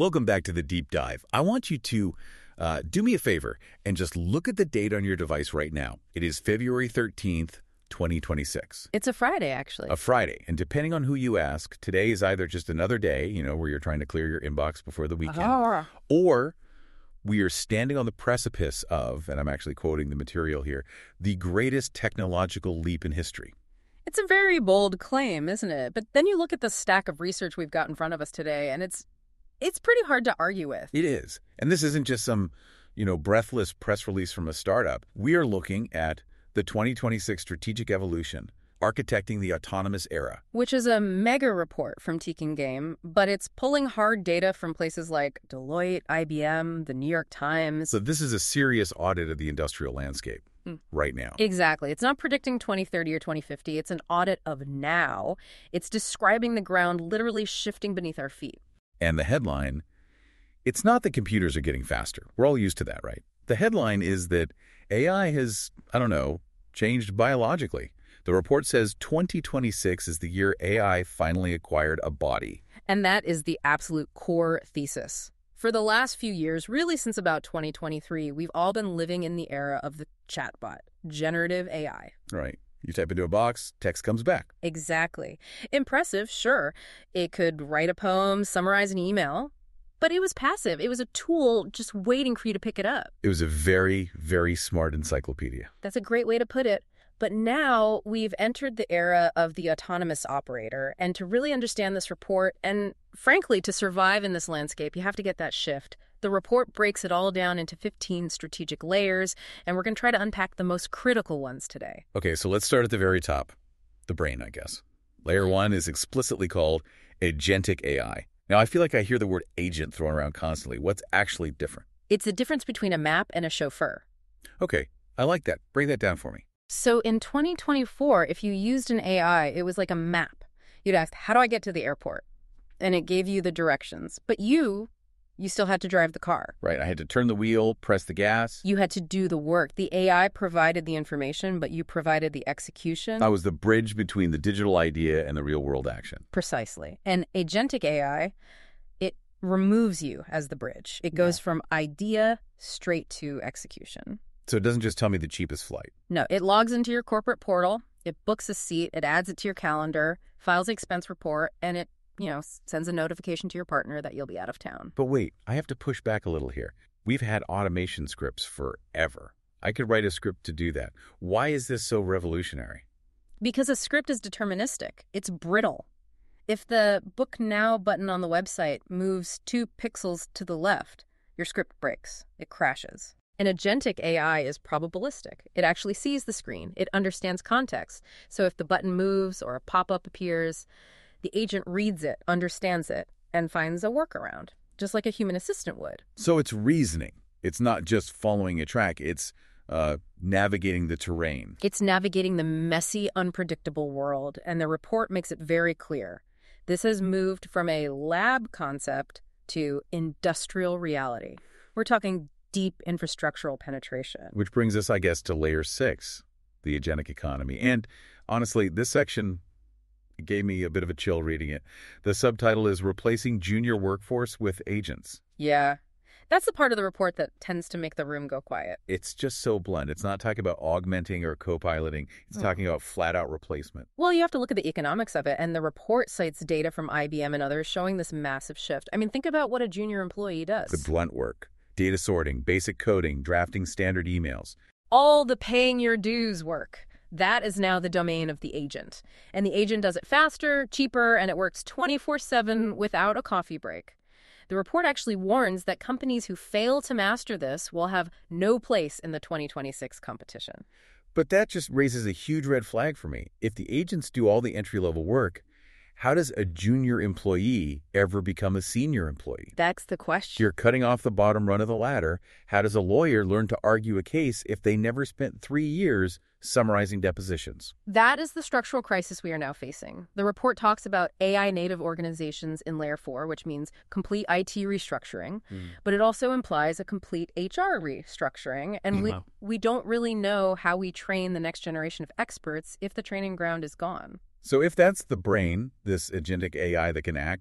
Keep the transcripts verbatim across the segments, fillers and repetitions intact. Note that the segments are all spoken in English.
Welcome back to the Deep Dive. I want you to uh, do me a favor and just look at the date on your device right now. It is February thirteenth, twenty twenty-six. It's a Friday, actually. A Friday. And depending on who you ask, today is either just another day, you know, where you're trying to clear your inbox before the weekend, uh-huh. or we are standing on the precipice of, and I'm actually quoting the material here, the greatest technological leap in history. It's a very bold claim, isn't it? But then you look at the stack of research we've got in front of us today, and it's it's pretty hard to argue with. It is. And this isn't just some, you know, breathless press release from a startup. We are looking at the twenty twenty-six Strategic Evolution, Architecting the Autonomous Era. Which is a mega report from Tekin Game, but it's pulling hard data from places like Deloitte, I B M, the New York Times. So this is a serious audit of the industrial landscape mm. right now. Exactly. It's not predicting twenty thirty or twenty fifty. It's an audit of now. It's describing the ground literally shifting beneath our feet. And the headline, it's not that computers are getting faster. We're all used to that, right? The headline is that A I has, I don't know, changed biologically. The report says twenty twenty-six is the year A I finally acquired a body. And that is the absolute core thesis. For the last few years, really since about twenty twenty-three, we've all been living in the era of the chatbot, generative A I. Right. You type into a box, text comes back. Exactly. Impressive, sure. It could write a poem, summarize an email, but it was passive. It was a tool just waiting for you to pick it up. It was a very, very smart encyclopedia. That's a great way to put it. But now we've entered the era of the autonomous operator, and to really understand this report, and frankly, to survive in this landscape, you have to get that shift. The report breaks it all down into fifteen strategic layers, and we're going to try to unpack the most critical ones today. Okay, so let's start at the very top. The brain, I guess. Layer one is explicitly called agentic A I. Now, I feel like I hear the word agent thrown around constantly. What's actually different? It's the difference between a map and a chauffeur. Okay, I like that. Break that down for me. So in twenty twenty-four, if you used an A I, it was like a map. You'd ask, how do I get to the airport? And it gave you the directions. But you, you still had to drive the car. Right. I had to turn the wheel, press the gas. You had to do the work. The A I provided the information, but you provided the execution. I was the bridge between the digital idea and the real world action. Precisely. And agentic A I, it removes you as the bridge. It goes yeah. from idea straight to execution. So it doesn't just tell me the cheapest flight. No, it logs into your corporate portal, it books a seat, it adds it to your calendar, files the expense report, and it, you know, sends a notification to your partner that you'll be out of town. But wait, I have to push back a little here. We've had automation scripts forever. I could write a script to do that. Why is this so revolutionary? Because a script is deterministic. It's brittle. If the Book Now button on the website moves two pixels to the left, your script breaks. It crashes. An agentic A I is probabilistic. It actually sees the screen. It understands context. So if the button moves or a pop-up appears, the agent reads it, understands it, and finds a workaround, just like a human assistant would. So it's reasoning. It's not just following a track. It's uh, navigating the terrain. It's navigating the messy, unpredictable world, and the report makes it very clear. This has moved from a lab concept to industrial reality. We're talking deep infrastructural penetration. Which brings us, I guess, to layer six, the agentic economy. And honestly, this section gave me a bit of a chill reading it. The subtitle is Replacing Junior Workforce with Agents. Yeah, that's the part of the report that tends to make the room go quiet. It's just so blunt. It's not talking about augmenting or co-piloting. It's oh. talking about flat-out replacement. Well, you have to look at the economics of it, and the report cites data from I B M and others showing this massive shift. I mean, think about what a junior employee does. The blunt work. Data sorting, basic coding, drafting standard emails. All the paying your dues work. That is now the domain of the agent. And the agent does it faster, cheaper, and it works twenty-four seven without a coffee break. The report actually warns that companies who fail to master this will have no place in the twenty twenty-six competition. But that just raises a huge red flag for me. If the agents do all the entry-level work, how does a junior employee ever become a senior employee? That's the question. You're cutting off the bottom rung of the ladder. How does a lawyer learn to argue a case if they never spent three years summarizing depositions? That is the structural crisis we are now facing. The report talks about A I-native organizations in Layer four, which means complete I T restructuring, mm. but it also implies a complete H R restructuring, and we, wow. we don't really know how we train the next generation of experts if the training ground is gone. So if that's the brain, this agentic A I that can act,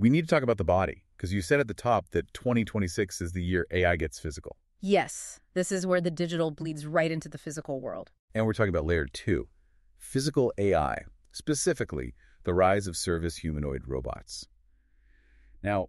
We need to talk about the body, because you said at the top that twenty twenty-six is the year A I gets physical. Yes, this is where the digital bleeds right into the physical world. And we're talking about layer two, physical A I, specifically the rise of service humanoid robots. Now,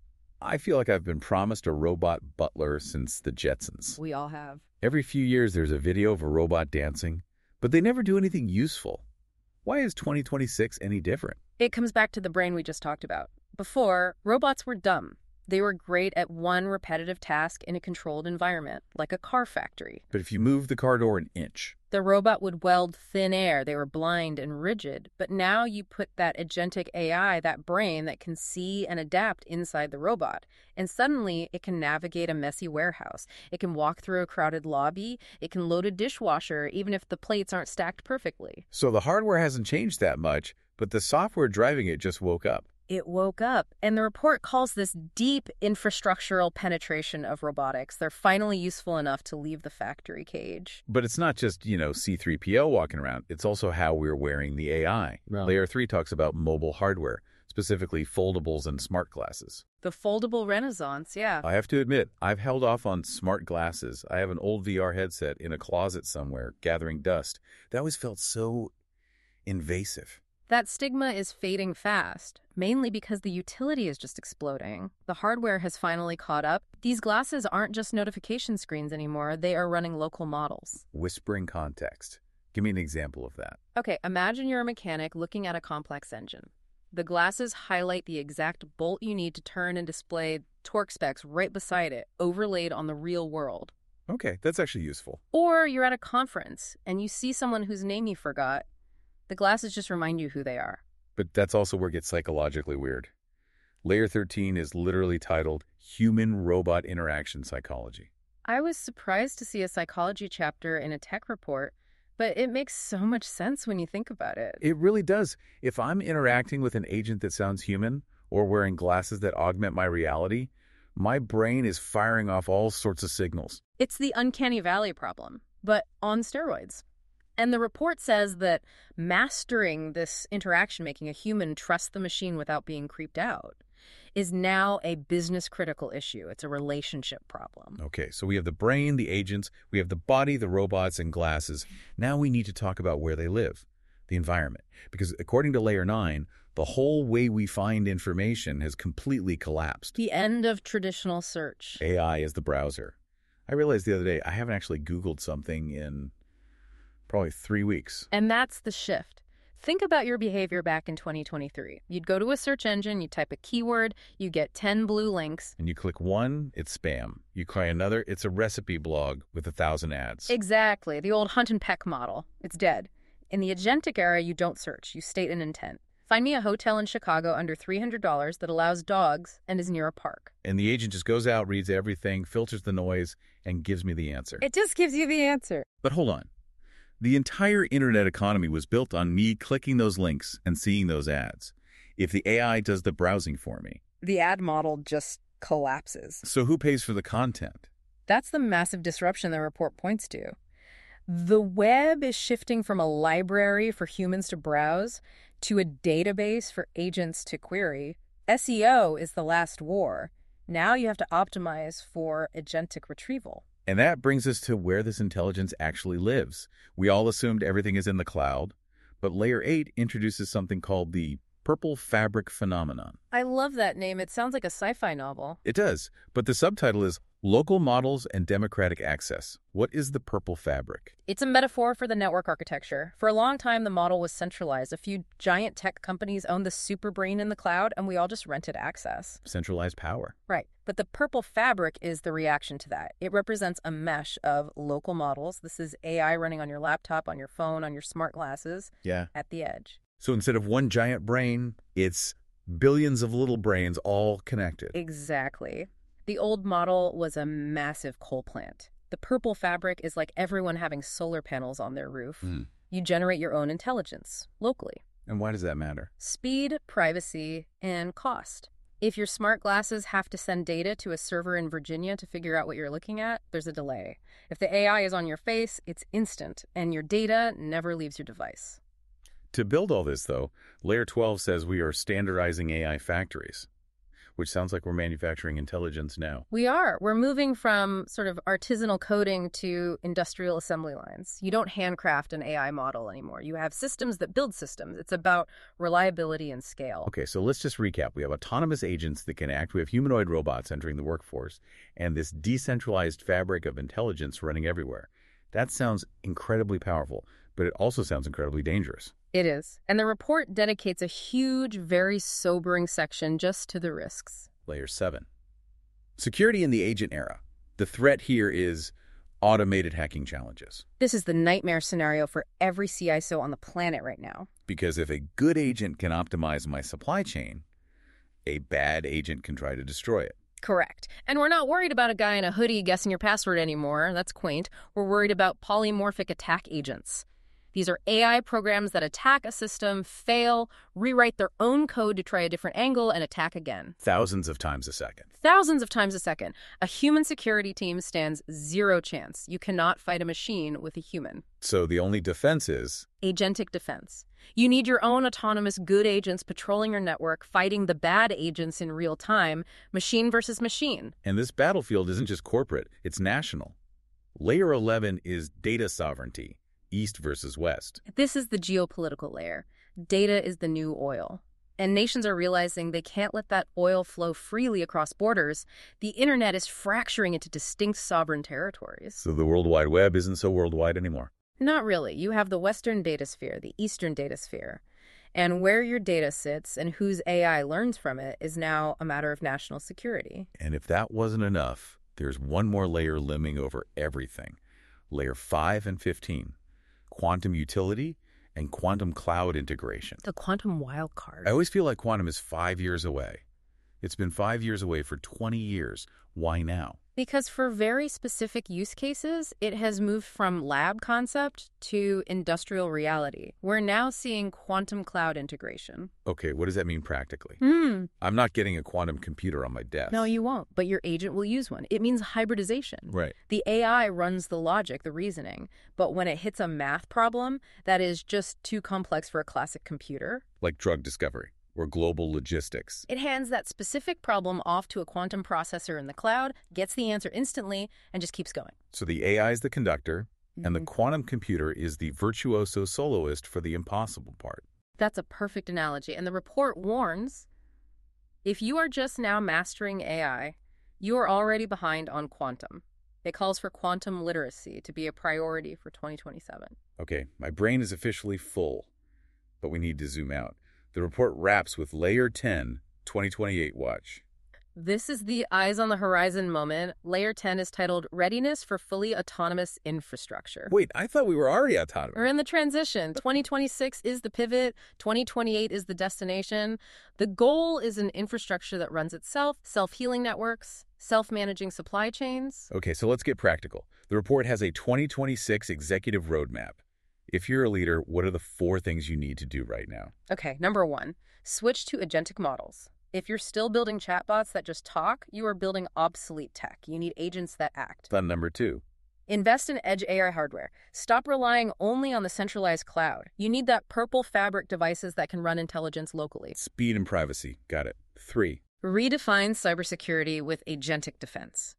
I feel like I've been promised a robot butler since the Jetsons. We all have. Every few years there's a video of a robot dancing, but they never do anything useful. Why is twenty twenty-six any different? It comes back to the brain we just talked about. Before, robots were dumb. They were great at one repetitive task in a controlled environment, like a car factory. But if you move the car door an inch, The robot would weld thin air. They were blind and rigid. But now you put that agentic A I, that brain that can see and adapt inside the robot. And suddenly it can navigate a messy warehouse. It can walk through a crowded lobby. It can load a dishwasher, even if the plates aren't stacked perfectly. so the hardware hasn't changed that much, but the software driving it just woke up. It woke up, and the report calls this deep infrastructural penetration of robotics. They're finally useful enough to leave the factory cage. But it's not just, you know, C three P O walking around. It's also how we're wearing the A I. Right. Layer three talks about mobile hardware, specifically foldables and smart glasses. The foldable renaissance, yeah. I have to admit, I've held off on smart glasses. I have an old V R headset in a closet somewhere, gathering dust. That always felt so invasive. That stigma is fading fast, mainly because the utility is just exploding. The hardware has finally caught up. These glasses aren't just notification screens anymore. They are running local models. Whispering context. Give me an example of that. Okay, imagine you're a mechanic looking at a complex engine. The glasses highlight the exact bolt you need to turn and display torque specs right beside it, overlaid on the real world. Okay, that's actually useful. Or you're at a conference and you see someone whose name you forgot. The glasses just remind you who they are. But that's also where it gets psychologically weird. Layer thirteen is literally titled Human-Robot Interaction Psychology. I was surprised to see a psychology chapter in a tech report, but it makes so much sense when you think about it. It really does. If I'm interacting with an agent that sounds human or wearing glasses that augment my reality, my brain is firing off all sorts of signals. It's the uncanny valley problem, but on steroids. And the report says that mastering this interaction, making a human trust the machine without being creeped out, is now a business-critical issue. It's a relationship problem. Okay, so we have the brain, the agents, we have the body, the robots, and glasses. Now we need to talk about where they live, the environment. Because according to Layer nine, the whole way we find information has completely collapsed. The end of traditional search. A I is the browser. I realized the other day I haven't actually Googled something in probably three weeks. And that's the shift. Think about your behavior back in twenty twenty-three. You'd go to a search engine, you type a keyword, you get ten blue links. And you click one, it's spam. You try another, it's a recipe blog with a thousand ads. Exactly. The old hunt and peck model. It's dead. In the agentic era, you don't search. You state an intent. Find me a hotel in Chicago under three hundred dollars that allows dogs and is near a park. And the agent just goes out, reads everything, filters the noise, and gives me the answer. It just gives you the answer. But hold on. The entire internet economy was built on me clicking those links and seeing those ads. If the A I does the browsing for me, The ad model just collapses. so who pays for the content? That's the massive disruption the report points to. The web is shifting from a library for humans to browse to a database for agents to query. S E O is the last war. Now you have to optimize for agentic retrieval. And that brings us to where this intelligence actually lives. We all assumed everything is in the cloud, but Layer eight introduces something called the purple fabric phenomenon. I love that name. It sounds like a sci-fi novel. It does, but the subtitle is Local Models and Democratic Access. What is the purple fabric? It's a metaphor for the network architecture. For a long time, the model was centralized. A few giant tech companies owned the super brain in the cloud, and we all just rented access. Centralized power. Right. But the purple fabric is the reaction to that. It represents a mesh of local models. This is A I running on your laptop, on your phone, on your smart glasses, Yeah. at the edge. So instead of one giant brain, it's billions of little brains all connected. Exactly. The old model was a massive coal plant. The purple fabric is like everyone having solar panels on their roof. Mm. You generate your own intelligence locally. And why does that matter? Speed, privacy, and cost. If your smart glasses have to send data to a server in Virginia to figure out what you're looking at, there's a delay. If the A I is on your face, it's instant, and your data never leaves your device. To build all this, though, Layer twelve says we are standardizing A I factories. which sounds like we're manufacturing intelligence now. We are. We're moving from sort of artisanal coding to industrial assembly lines. You don't handcraft an A I model anymore. You have systems that build systems. It's about reliability and scale. Okay, so let's just recap. We have autonomous agents that can act. We have humanoid robots entering the workforce, and this decentralized fabric of intelligence running everywhere. That sounds incredibly powerful, but it also sounds incredibly dangerous. It is. And the report dedicates a huge, very sobering section just to the risks. Layer seven. Security in the agent era. The threat here is automated hacking challenges. This is the nightmare scenario for every C I S O on the planet right now. Because if a good agent can optimize my supply chain, a bad agent can try to destroy it. Correct. And we're not worried about a guy in a hoodie guessing your password anymore. That's quaint. We're worried about polymorphic attack agents. These are A I programs that attack a system, fail, rewrite their own code to try a different angle, and attack again. Thousands of times a second. Thousands of times a second. A human security team stands zero chance. You cannot fight a machine with a human. So the only defense is agentic defense. You need your own autonomous good agents patrolling your network, fighting the bad agents in real time, machine versus machine. And this battlefield isn't just corporate, it's national. Layer eleven is data sovereignty. East versus West. This is the geopolitical layer. Data is the new oil. And nations are realizing they can't let that oil flow freely across borders. The internet is fracturing into distinct sovereign territories. So the World Wide Web isn't so worldwide anymore? Not really. You have the Western data sphere, the Eastern data sphere. And where your data sits and whose A I learns from it is now a matter of national security. And if that wasn't enough, there's one more layer looming over everything. Layer five and fifteen. Quantum utility and quantum cloud integration. The quantum wild card. I always feel like quantum is five years away. It's been five years away for twenty years. Why now? Because for very specific use cases, it has moved from lab concept to industrial reality. We're now seeing quantum cloud integration. Okay, what does that mean practically? Hmm. I'm not getting a quantum computer on my desk. No, you won't, but your agent will use one. It means hybridization. Right. The A I runs the logic, the reasoning, but when it hits a math problem that is just too complex for a classic computer, like drug discovery or global logistics, it hands that specific problem off to a quantum processor in the cloud, gets the answer instantly, and just keeps going. So the A I is the conductor, Mm-hmm. and the quantum computer is the virtuoso soloist for the impossible part. That's a perfect analogy. And the report warns, if you are just now mastering A I, you are already behind on quantum. It calls for quantum literacy to be a priority for twenty twenty-seven. Okay, my brain is officially full, but we need to zoom out. The report wraps with Layer ten, twenty twenty-eight watch. This is the eyes on the horizon moment. Layer ten is titled Readiness for Fully Autonomous Infrastructure. Wait, I thought we were already autonomous. We're in the transition. twenty twenty-six is the pivot. twenty twenty-eight is the destination. The goal is an infrastructure that runs itself, self-healing networks, self-managing supply chains. Okay, so let's get practical. The report has a twenty twenty-six executive roadmap. If you're a leader, what are the four things you need to do right now? Okay, number one, switch to agentic models. If you're still building chatbots that just talk, you are building obsolete tech. You need agents that act. Then number two. Invest in edge A I hardware. Stop relying only on the centralized cloud. You need that purple fabric devices that can run intelligence locally. Speed and privacy. Got it. Three. Redefine cybersecurity with agentic defense.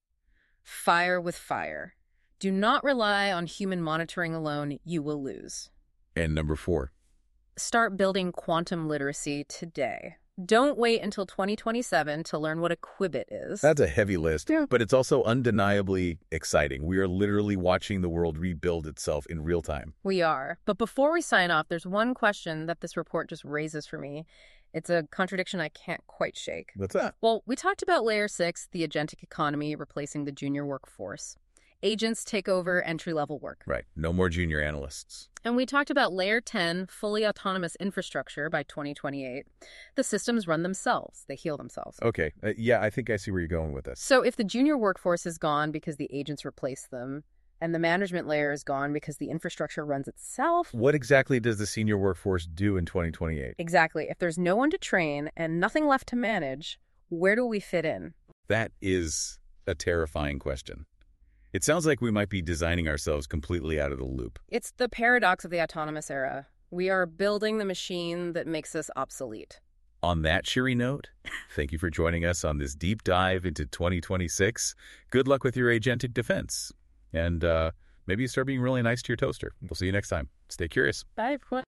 Fire with fire. Do not rely on human monitoring alone. You will lose. And number four. Start building quantum literacy today. Don't wait until twenty twenty-seven to learn what a qubit is. That's a heavy list, yeah, but it's also undeniably exciting. We are literally watching the world rebuild itself in real time. We are. But before we sign off, there's one question that this report just raises for me. It's a contradiction I can't quite shake. What's that? Well, we talked about Layer six, the agentic economy replacing the junior workforce. Agents take over entry-level work. Right. No more junior analysts. And we talked about Layer ten, fully autonomous infrastructure by twenty twenty-eight. The systems run themselves. They heal themselves. Okay. Uh, yeah, I think I see where you're going with this. So if the junior workforce is gone because the agents replace them, and the management layer is gone because the infrastructure runs itself... What exactly does the senior workforce do in twenty twenty-eight? Exactly. If there's no one to train and nothing left to manage, where do we fit in? That is a terrifying question. It sounds like we might be designing ourselves completely out of the loop. It's the paradox of the autonomous era. We are building the machine that makes us obsolete. On that cheery note, thank you for joining us on this deep dive into twenty twenty-six. Good luck with your agentic defense. And uh, maybe you start being really nice to your toaster. We'll see you next time. Stay curious. Bye, everyone.